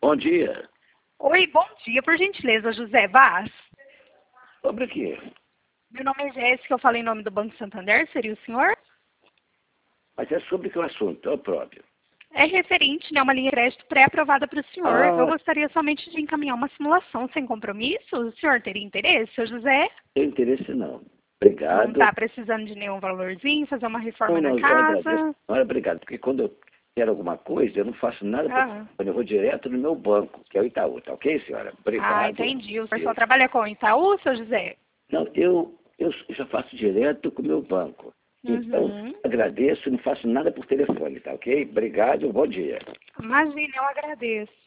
Bom dia. Oi, bom dia. Por gentileza, José Vaz. Sobre o quê? Meu nome é Jéssica, eu falo em nome do Banco Santander, seria o senhor? Mas é sobre que assunto? É o próprio. É referente, né, uma linha de crédito pré-aprovada para o senhor. Ah, Eu gostaria somente de encaminhar uma simulação sem compromisso. O senhor teria interesse, seu José? não tem interesse não. Não Obrigado. está precisando de nenhum valorzinho, fazer uma reforma na Não, eu agradeço. casa? Não, obrigado, porque quando eu quero alguma coisa, eu não faço nada por Ah, telefone, eu vou direto no meu banco, que é o Itaú, tá ok, senhora? Obrigado. entendi. O senhor só trabalha com Itaú, seu José? Não, eu já faço direto com o meu banco. Então, Uhum. agradeço, não faço nada por telefone, tá ok? Obrigado, bom dia. Imagina, eu agradeço.